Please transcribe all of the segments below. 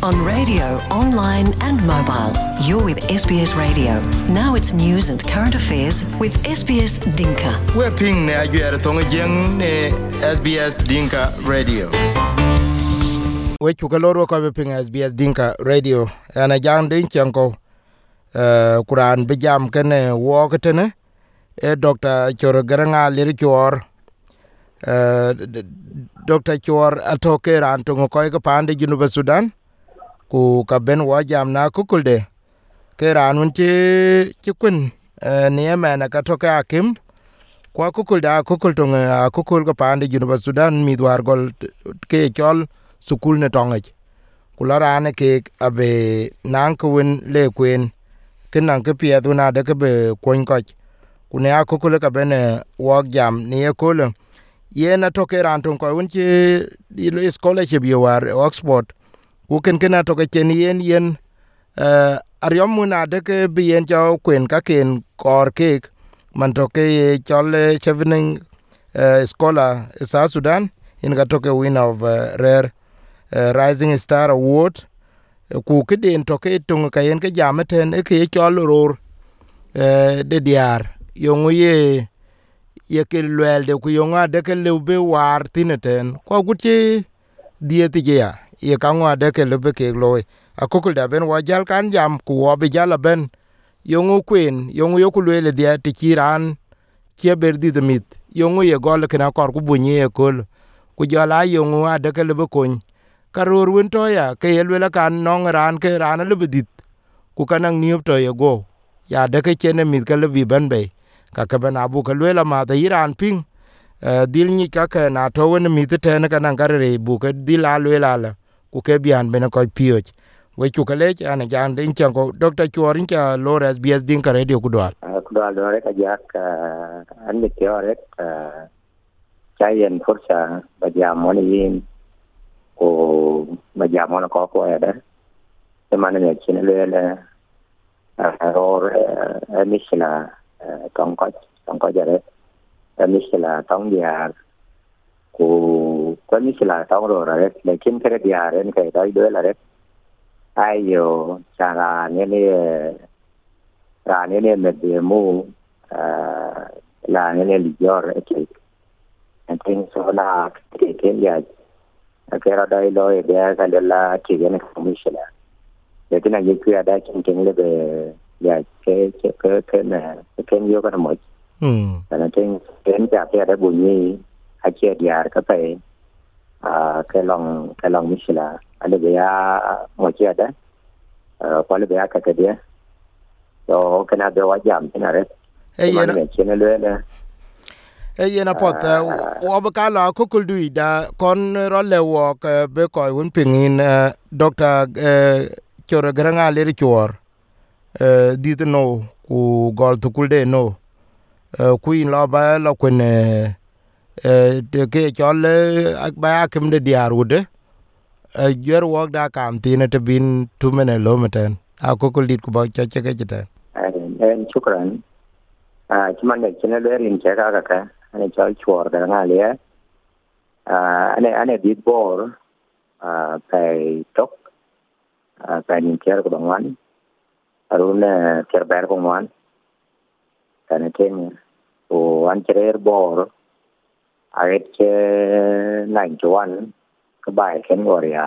on radio, online and mobile. You're with SBS Radio. Now it's news and current affairs with SBS Dinka. We're ping ne ajuer tonga jeng ne SBS Dinka Radio. We chukaloro ko be ping SBS Dinka Radio. Ana jang din chanko Quran bijam kene wo ketene Dr. Chor Garanga Lirchor Dr. Chor atoke ran to ko ko pande Junuba Sudan ku ka ben wa jam na kukulde ke ran un ci kun ne mena ka toke akim kwa kukulda kukul to kukul ko pande Junuba Sudan mi dwar gol ke chol sukul ne tongej kula ran ke abe nan ko win le kwen kenan ke piedu na de ke be kon ko ku ne akukul ka ben wa jam ne ko le yena toke ran to ko un ci scholarship yo war Oxford ku ken to ke chen yen aryom muna de ke bien jo kwen ka ken kor ke man to ke chol chevening scholar South Sudan in ga to ke winner of rare rising star award ku ke den to ke tung ka yen ke jameten e ke chol ror de diar yonguye ye ke lwel de ku yonga de ke lebe war tineten ko guti dieti ya ye kangwa de ke lebe ke loy akokul da ben wajal kan jam ku obi jala ben yongu queen yongu yoku lwele dia ti kiran ke berdi de mit yongu ye gol ke na kor ku bunye kol ku jala yongu ade ke lebe kon karur win to ya ke yelwela kan nong ran ke ran lebe dit ku kanang niop to ye go ya de ke chene mit ke lebe ben be ka ke ben abu ke lwela ma da iran ping dil ni ka ke na to wen mit te ne kanang karere bu ke dila lwela la ku ke bian ben ko pioj we chukale ana jan din chango Dr. Chorin cha Lord SBS Dinka Radio kudwal dore ka jak an mi teore chayen fursa bajamon yin ko bajamon ko ada semana ne chinele or misla tongko jare misla tong dia ko misla tong ro re lekin kere dia ren kai doi do la re ayo cara ne ra ne me demo la ne li jor e and so la ke ya ke ra dai lo e dia ka la ke ne commission le tina ye ku ada kin le be ya ke na ke yo ka mo ana tin ken ja ke da bu ni a che dia ka pe ke long misla ale be ya mo che da ko le be ya ka ke dia so kana be wa jam tina re yena chene le yena pot o ba kala ko kuldu da kon ro le wo be ko un pingin Dr. Chor Garanga le chor dit no ku gol to kulde no ku in la ba la kun de ke chol ba kem de diarude jer wo da kam tin te bin tu mene lo meten a ko kulit ku ba cha cha ke ta en shukran chuman ne chene le rin che ka ane chol chor Garanga le ane dit bor pay tok pay nin ker ko bangwan arun kerber ko man kana ten o ancherer bor aget che 91 ka bai ken goria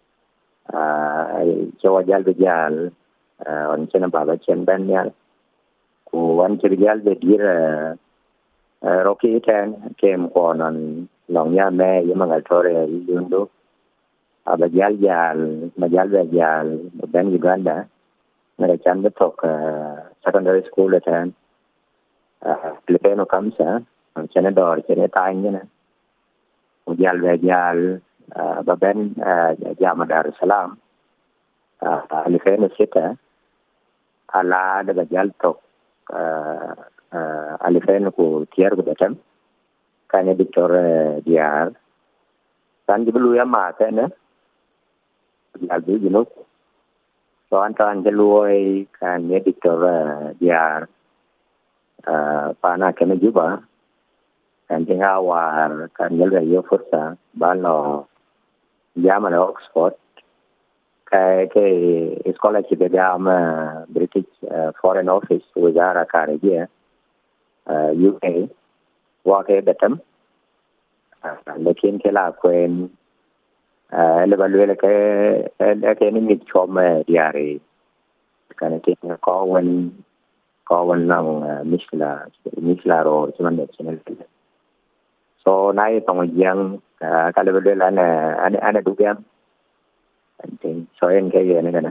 jo jal be jal on chen baba chen ben yal ku ancher jal be dir roki ten kem ko non long ya me yemangal tore yundo abajal majal be jal ben Uganda mera chan betok secondary school ten Filipino kamsa chene dor chene tang ne ujal be jal baben jama Dar es Salaam Filipino sita ala de jal tok Filipino ku tier ku betem kane Victor diar kan dibelu ya ma tane jal bi jino so antan deloy kan ne Victor diar pana kene juba kan tinga war kan yelwe yo fursa balo jama na Oxford cái scholarship exam British Foreign Office Wizara Kharija UK qua cái đợt tấm lekin cái là quên level là cái nick from diary cái này có lòng misla rồi chứ mình được so nay tông giang cái level là anh đủ game so en cái gì này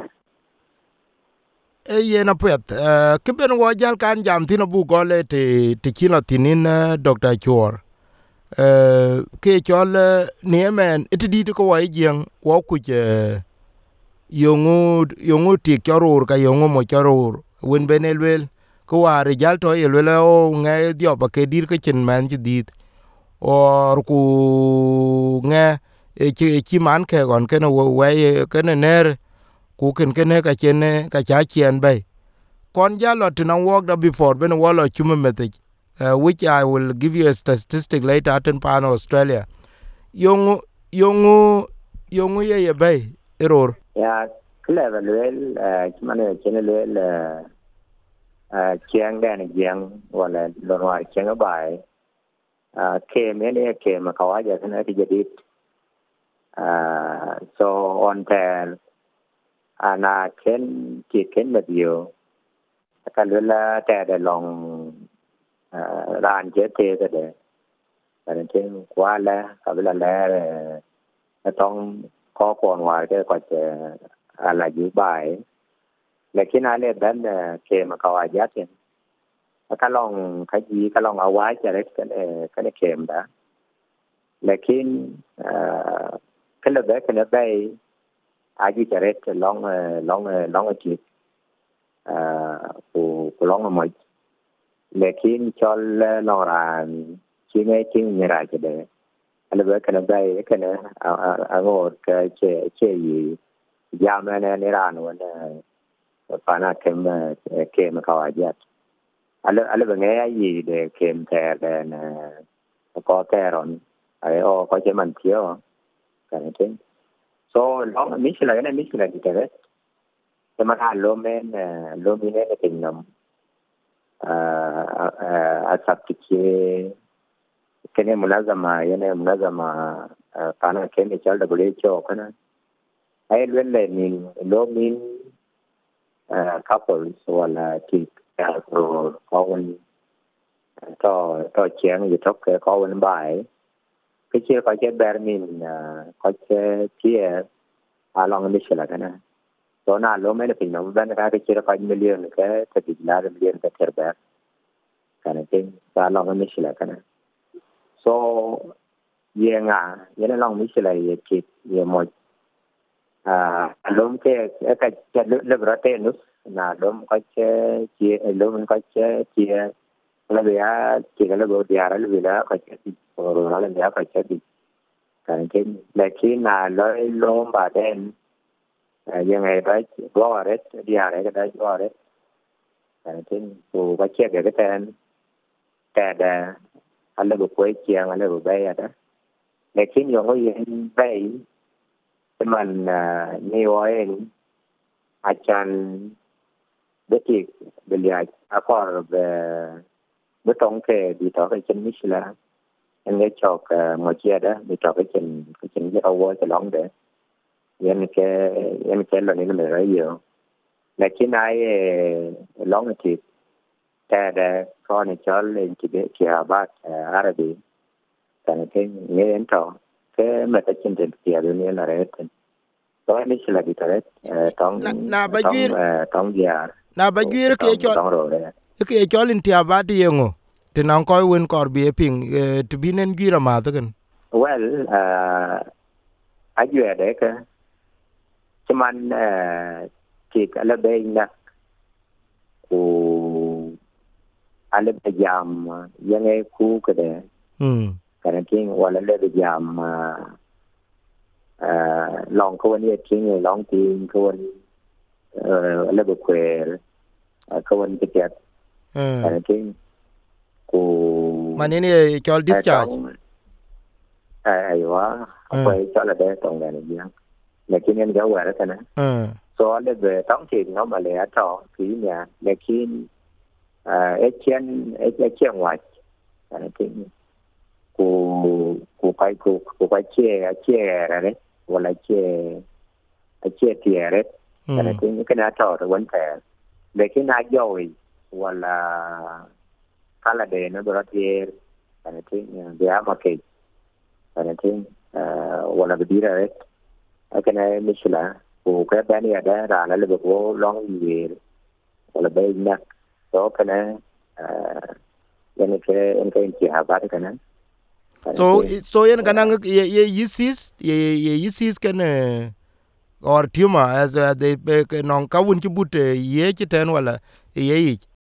yena pet kiben wo jal kan jam tino bu gole ti chino tinin Dr. Chor ke chol niemen itidi ko wa jeng wo ku je yongu ti chorur ka yongu mo chorur wen benelwel ko wa rijal to yelwel o nge dio ba ke dir ke chen man jidit or ku nge chi man ke gon ken we ken ner ku ken ka chen ka cha chen bay kon jalo to work da before ben wala chuma message which I will give you a statistic later in pan Australia yongu ye bay error ya clever well chimane chenel chiang dan giang wala lonwa chiang bai ke mene ke makawaja kana ti jadid so on tel ana ken medio kalula ta de long ran je te de ran chen kwa la kabla la tong có còn ngoài cái coi là giữ bài lekin ale dan ke makawajat ka long ka ji ka long awai chare cái kem da lekin cái là cái bay aji chare long chi ku long mo lekin chol long ran chi ngai ting ni ra de anh bây cái này cái này ngồi cái gì giảm này ra nữa pana kem kawajet anh bây nghe gì để kem thế để có thế rồi ai có chế mình thiếu cái này chứ so nó mình là cái này mình là gì thế thì mà ăn lô men cái tình nằm sắp tới kene munazama pana kene chal WHO kana ai lele ni lo min couples wala ti ko kon to chiang yu tok ko wen bai cái chia có che ber min có che tie along ni sila kana so na lo men pin no ban ka cái chia có million cái ti la million ka terber kana tin along ni sila kana so yenga yene long mi sila ye kit ye mo lom ke ka lebrate nus na lom ka che chi lom ka che chi la bia chi la bo dia ra la ka che ti ro la bia ka che ti kan ke lekin na lom ba den yenga ba go ret dia ra ka go ret kan ke ko ba che ke ten ta da alle bu quay chiang alle bu bay ada lekin yo ngo yen bay man ni oen achan beti belia akor be butong ke di to ke chen misla en ge chok mo chia da di to ke chen ge awo ke long de yen ke lo ni me ra yo lekin ai long ti ta da con chol lên chỉ biết kia bát Arabi cái nghe đến trò cái mà ta chân tiền kia được nên là đấy tôi nghĩ là bị thế trong nhà na ba gir ke chol in tia bát yengo te nan ko wen kor bi ping to binen gira ma to kan well ajue đấy cái cuman chỉ là bên na ale jam yang ku kede kana king wala le jam long ko ni king long tin ko le bo kwer ko ni tiket kana king ku manene chol discharge ai wa ko chol la de tong le ni lakini ga wara kana so ale be tong ti no ma le ato ki nya lakini chen wa kana tin ku kai che re wala che tiere kana tin kana to the one pair lakini na joy wala kala de no brotier kana tin dia ma ke kana tin wala bidira re kana misla ko ka bani ada ra le ko long year wala bay na so kana yani ke en ke ha ba kana so yen kana ye yisis kana or tumor as they non ka won chibut ye chiten wala ye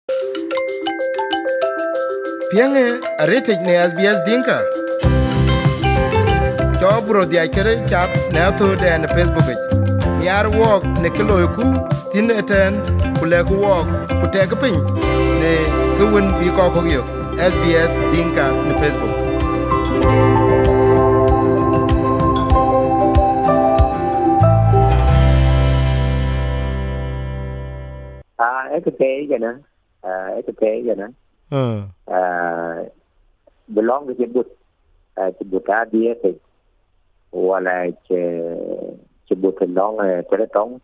pienge arete ne SBS Dinka chobro dia kere chat na to den Facebook yar walk ne kilo ku tin eten kule ku walk ku tek pin ne ku won bi ko yo SBS Dinka ne Facebook belong with the idea that wala che but long che tong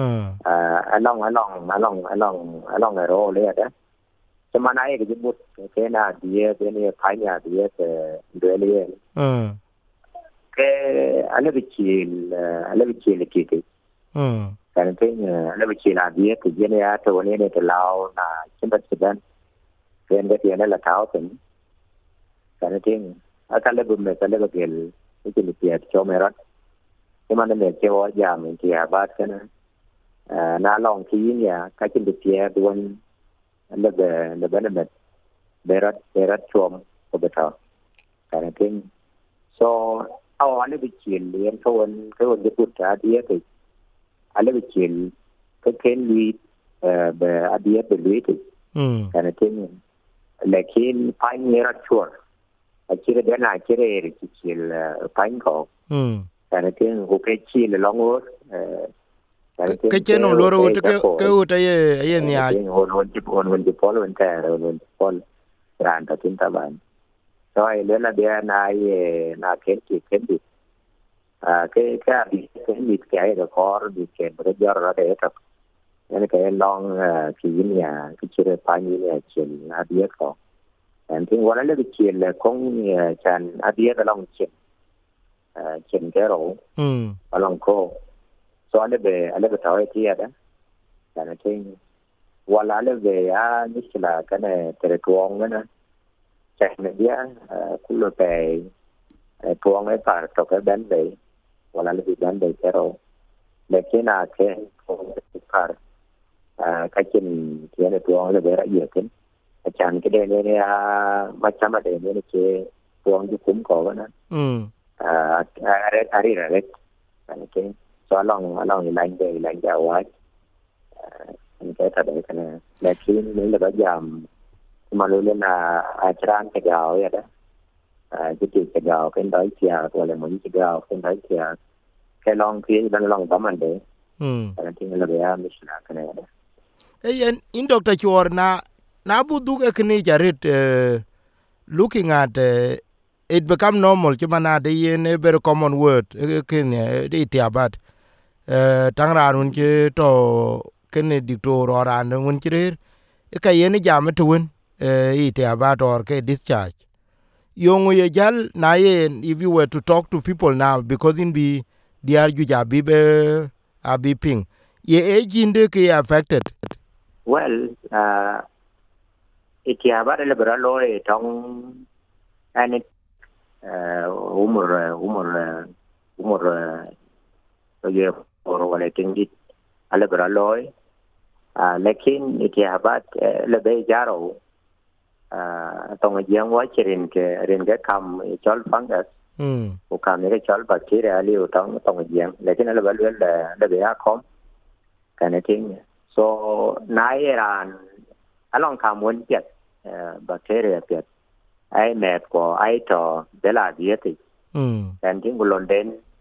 along ro le da che mana e che but che na dia che ne pai ya dia che de le ke ale bichil kiti kan tin ale bichil dia ke je ne ya to ne ne lao na chimba chidan ken ga tiene la tao tin kan tin akale bu me kale gel cái lịch tiệc cho mày rất cái mà nên cho ở nhà mình thì ba cái na long khí nhà cái lịch tiệc đuôn là bên mình để rất chôm của bên đó cái này so anh bị chìm liền cái vấn đề bút ra đi thì anh bị chìm cái lì về đi về lì thì cái này lakini phải nhớ rất chua chỉ cái này chỉ là phanh cổ cái này cái chỉ là long ớt cái chế nông lúa rồi cái ấy nhà hồn chụp hồn tè hồn phol ran ta tin ta ban rồi lên là dia này na cái đi cái bị cái đó có bị cái bây giờ ra đấy tập cái long cái nhà cái chỉ là phanh nhà chỉ là dia có anh think wala le bichil kong chan adia along chen kero along ko so ale be tawe tia da anh think wala le be ya nisla kana teretuong na chan dia kulo pe tuong ai par to ka ban be wala le ban be kero lekina ke ko par ka chen tiene tuong le be ra yekin chẳng cái đề này bắt chăm đề này chế tuồng chứ cũng có nữa ari ra đấy cái so long lạnh dạo ấy cái thật đấy cái này là khi nếu là có giảm mà luôn là tràn cái gạo vậy đó cái gạo cái đói chè hoặc là muốn cái gạo cái đói chè cái long phía bên long tóm anh đấy thì là bây giờ mình sẽ cái này đó ấy in doctor chuor na budu ekni jarit looking at it become normal chumana de yen a very common word ken it abat tangran un ke to ken dictor oran un kirer ka yen jam to win it abat or ke discharge yongo ye jal na yen if you were to talk to people now because in be they ju jabi be abi ping ye ejinde ke affected well itiaba le bralo trong anh umur ye wala tingit ale bralo lekin itiaba le be jaro tong yang wa chirin ke kam chol fungus ko kam ne chol bacteria li tong yang lekin ale balwe le be akom kana ting so nai ran along kam won jet bacteria pet ai mệt của ai trò để là gì thì and tiếng của London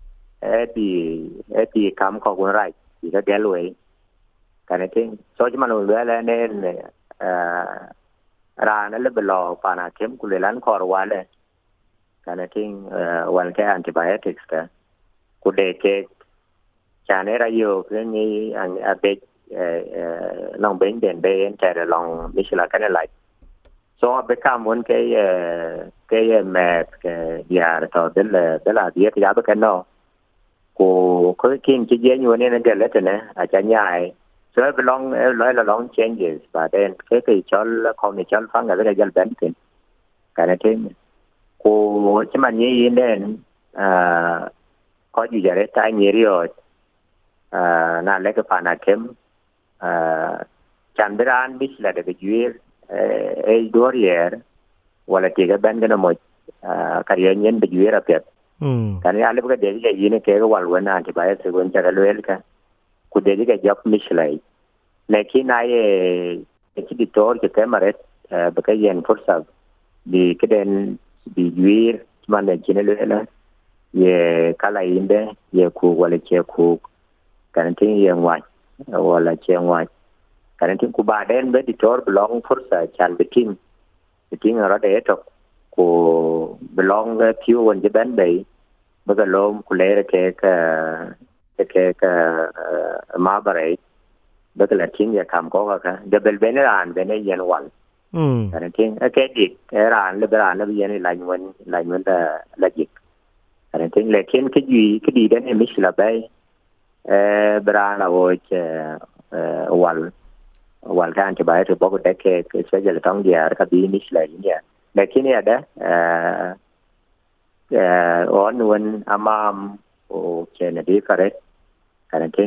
di kam ko gun rai di ga galway kana tin so ji manu le ne ra na le belo pana kem ku le lan kor wale kana tin wal ke antibiotics ka ku de ke chane ra yo ke ni an abe long ben den be enter long michela kana like so become one ke me ke ya to de la dia ya be kana ko kin chi je nyu ne de le ne a cha nyai so belong la long changes but then ke chol ko ni chol fang ga de jal ben tin kana tin ko chi man ni den có gì vậy tại nhiều rồi na lấy cái phần kem chẳng biết anh biết là được cái duyên đua riêng hoặc là chỉ cái bên cái nó một cái gì nhân bị duyên là việc cái này anh lấy cái gì này cái hoàn nguyên anh thì phải sự quan trọng là luyện cái cụ thể cái job biết lại khi này cái chỉตัวcái mà đấy cái gì anh phốt sập đi cái đèn bị duyên mà này chỉ là luyện là ye kala inde ye ku wala che ku kan tin ye ngwa wala che ngwa kan tin ku ba den be ditor belong fursa chan bitin ra de to ku belong piu won je ben be ba ga lom ku le ke ma bare ba ga tin ye kam ko ka de bel ben ran be ne yen wan kan tin ke dik ran le ran ye ni lan da la jik anh thấy là cái gì cái đi đến em biết là bay bra là rồi wal kan cho bay rồi bao cái cái sẽ là trong dia cái đi biết là gì nhỉ là cái này đó on when amam o cái này đi cái đấy anh thấy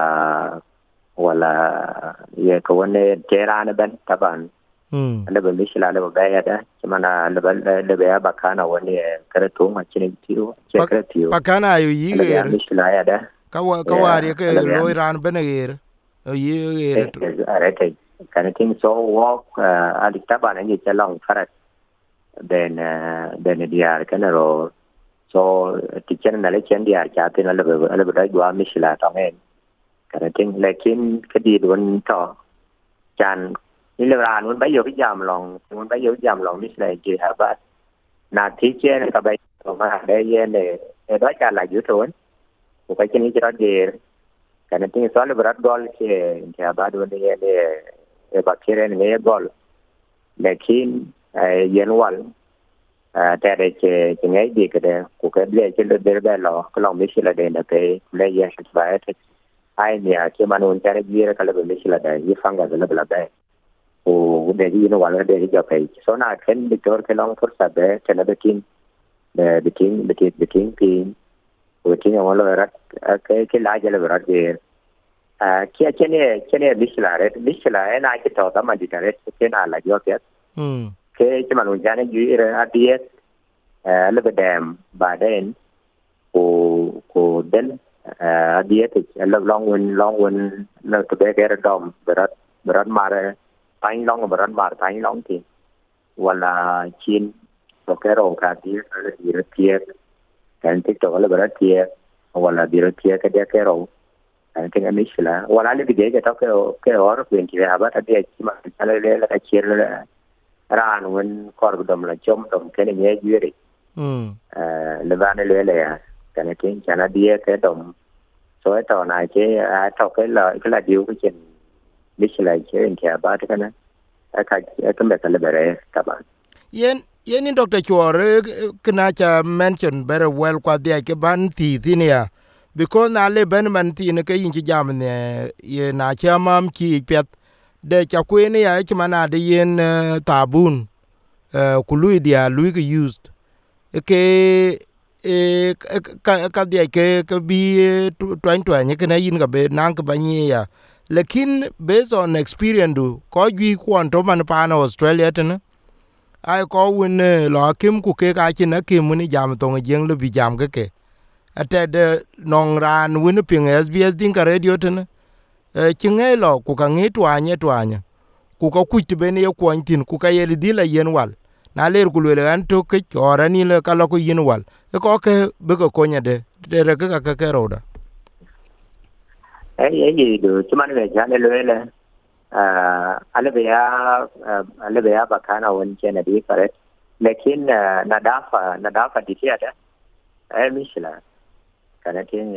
wala ye cái vấn đề chế ra nó bên các bạn anh bên biết là nó bay đó mà là nó bay bakana vấn đề cái thứ mà trên tiêu bakana yu yi er kawari ke loy ran beneger yi arete kan tin so walk adikta bana ni chalong farat then dia kan ro so teacher na le chen dia cha tin le be dwa misla tong kan tin lekin kedi don to chan ni le ran mun bay yo cái jam long misla ji ha ba na teacher ka bay mà đây này đó cha là dữ thôi, một cái chuyện như đó thì cái này tiếng Anh là rất goal thì ba đứa này này bác sĩ này nghe goal, nhưng yên wal, tại đây cái ngày đi cái đó, cũng cái lẽ cái lời bài lo, cái lòng biết là đây là cái lẽ gì hết vậy, ai nè cái mà nói cái gì cái lời biết là đây, cái phăng cái lời là đây, o để gì nó wal để cho cái, số nào cái victor cái lòng phật sa đây, cái nó bekin beting pin beting awal berat ke la jala berat ge kia chene bisla na ke to tama ditare ke na la jo ke chama no jane ju ira adiet le bedam baden ko den adiet le long win le to be ke dom berat mare tain long ti wala chin cái rồi cả tiếng là gì đó kia cái tiếp tục là bớt kia hoặc là điều kia cái rồi cái anh biết là hoặc là cái gì cái ở bên kia à bắt đầu mà là cái chia là ra nó mình còn đồng là chôm đồng cái này nghe dưới đi là van này là cái này cái chả là đi cái đồng số trò này cái trò cái là điều cái chuyện biết là cái bên kia bắt cái này cái mấy cái là bere các bạn Yen Dr. Chore kena cha mention very well kwa dia ke ban ti thinia because na le ben man ti ne ke yin chi jam ne ye na cha mam chi pet de cha kwe ne ya chi mana de yen tabun ku lui dia lui ke used ke ka dia ke bi twan ne ke na yin ga be nan ka banye ya lekin based on experience du ko gi kwon to man pa na Australia tene ai có win lo kim ku ke ka chin kim ni jam tong jeng le bi jam ke ate de nong ran win ping SBS din ka radio ten chinge lo ku ka ngi twanye ku ka ku ti ben ye kwon tin ku ka ye di la yen wal na ler ku le an to ke ora ni le ka lo ku yin wal e ko ke be ko konya de re ka roda gì được chứ mà người cha này lười là alle bea bakana won chena di correct lekin nadafa dikiyada mishla kana tin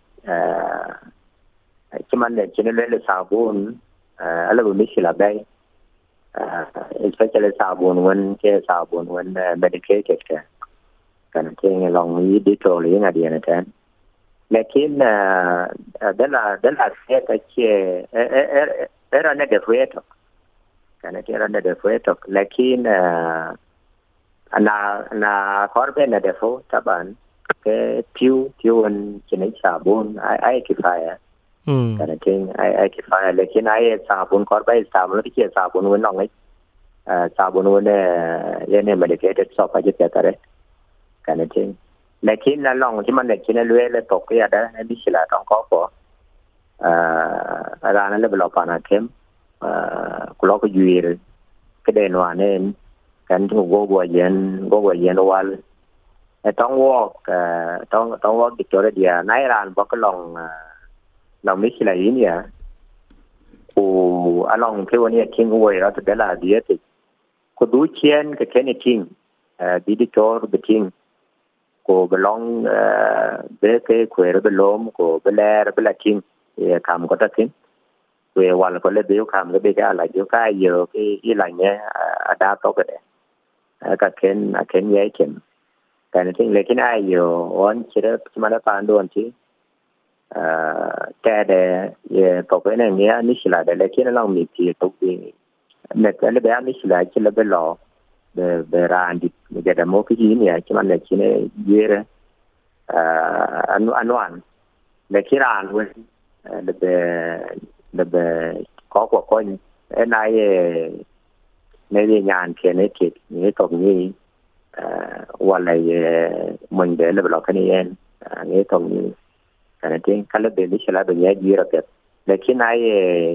cuman ne chena lele sabun alle bu mishla bai especially sabun won medicated kana tin long yi ditol yi ngadi na tan lekin dala se ta che era ne defeto kana era ne defeto lekin ana korbe ne defo taban ke tiu an chinai sabun ai kifaya kana tin ai kifaya lekin ai sabun korbe sabun ke sabun won nong ai sabun won ne medicated so pa je tare kana tin lekin la longที่มันเนี่ยกินเลยเลยตกya da ni sila tong ko ko ara na le blo pa na kem ku lo ko yuir ke de no anen kan tu go yen wal tong wok Victoria dia nai ran bo ko long mi sila yin ya ku along ke woni king uwe ra to dela dia ti ku du chien ke ken king ditor the king ko belong be ke kwere belom ko beler belaking e kam ko takin we wal ko le be kam ke be ka la jo ka yo ke i la nya ada to ke ka ken ye ken kan tin le kin ai yo on chira mana pa ndon ti ta de ye to ke ne ni ani sila de le kin long mi ti to bi ne ke le be ani sila ki le be lo be randi ge da mo ki ni ya ki man le ki ne yere anwan le kiran we le be ko ko na ye ne ye nyan ke ne ki ni to ni wala ye mon de le blo ka ni en ni to ni kana tin kala be ni shala be ya yere ke le ki na ye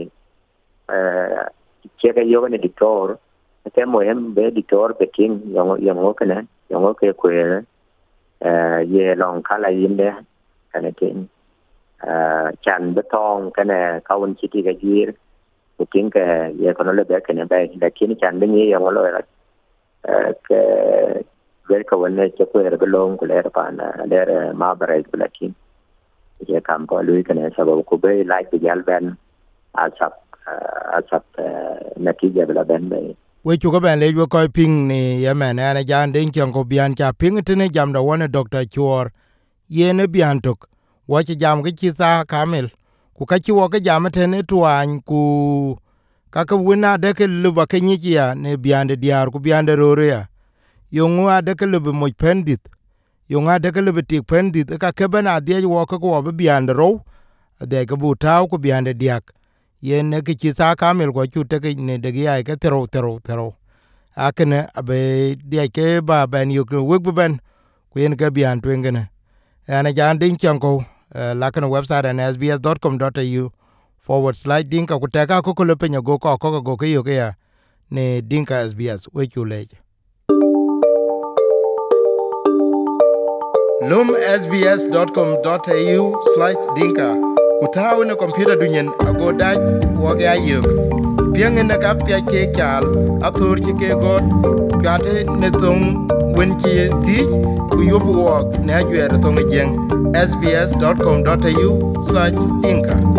ke ga yo ne dictor te mo em be dictor be king yang kana yang ke kwe ye long kala yinde kana tin chan betong kana kaun chiti ga yir king ke ye kono le be kana be lakin chan be ni yang lo la ke ver ko ne che kwe be long ko le pa na le ma bare lakin ye kam ko lui kana sababu ko be like the galban asap natija bla ben be we chu ko ben le ko ping ni ya man ana jan den chen ko bian cha ping tene jam da wona Dr. Chor ye ne bian tok wa chi jam ke chi sa kamel ku ka chi wo ke jam tene twan ku ka ka wina de ke lu ba ke ni ya ne bian de diar ku bian de rore ya yo ngwa de ke lu mo pendit yo nga de ke lu ti pendit ka ke bana de wo ko bian de ro de ke bu taw ku bian de diak yen ne ki sa kamel ko chu te ne de ya ke tero akene abe de ke ba ben yu ku wek ben ku yen ke bian twengene ana jan din chanko la kan website an sbs.com.au/dinka ku te ka ko le penyo go ko ke yo ke ya ne dinka SBS we chu le lum sbs.com.au/dinka kutawu ne computer dunyen ago daj woge ayuk piang ne ka pya ke kyal athur ki ke god gate ne thong wen ki ti ku yobu wok ne ajwer thong jeng sbs.com.au/dinka